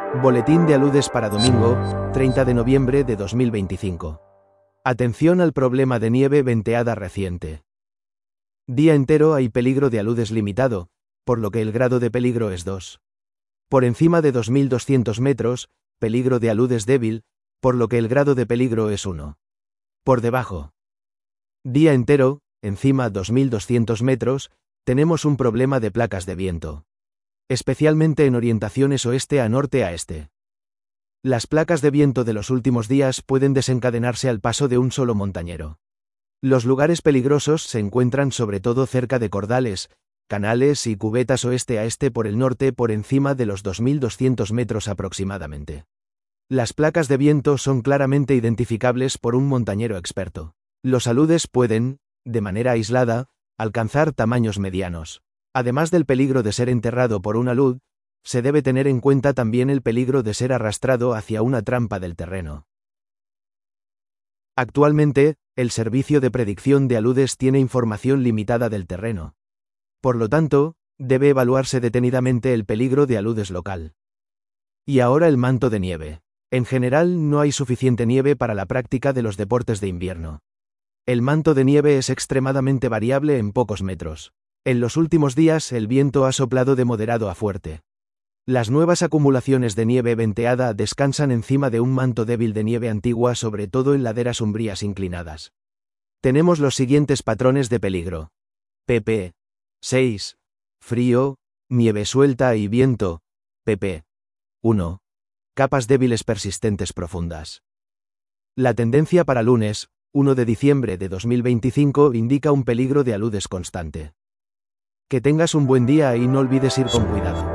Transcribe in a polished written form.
Boletín de aludes para domingo, 30 de noviembre de 2025. Atención al problema de nieve venteada reciente. Día entero hay peligro de aludes limitado, por lo que el grado de peligro es 2. Por encima de 2200 metros, peligro de aludes débil, por lo que el grado de peligro es 1. Por debajo. Día entero, encima 2200 metros, tenemos un problema de placas de viento. Especialmente en orientaciones oeste a norte a este. Las placas de viento de los últimos días pueden desencadenarse al paso de un solo montañero. Los lugares peligrosos se encuentran sobre todo cerca de cordales, canales y cubetas oeste a este por el norte por encima de los 2200 metros aproximadamente. Las placas de viento son claramente identificables por un montañero experto. Los aludes pueden, de manera aislada, alcanzar tamaños medianos. Además del peligro de ser enterrado por un alud, se debe tener en cuenta también el peligro de ser arrastrado hacia una trampa del terreno. Actualmente, el servicio de predicción de aludes tiene información limitada del terreno. Por lo tanto, debe evaluarse detenidamente el peligro de aludes local. Y ahora el manto de nieve. En general no hay suficiente nieve para la práctica de los deportes de invierno. El manto de nieve es extremadamente variable en pocos metros. En los últimos días el viento ha soplado de moderado a fuerte. Las nuevas acumulaciones de nieve venteada descansan encima de un manto débil de nieve antigua, sobre todo en laderas umbrías inclinadas. Tenemos los siguientes patrones de peligro. pp. 6. Frío, nieve suelta y viento. pp. 1. Capas débiles persistentes profundas. La tendencia para lunes, 1 de diciembre de 2025, indica un peligro de aludes constante. Que tengas un buen día y no olvides ir con cuidado.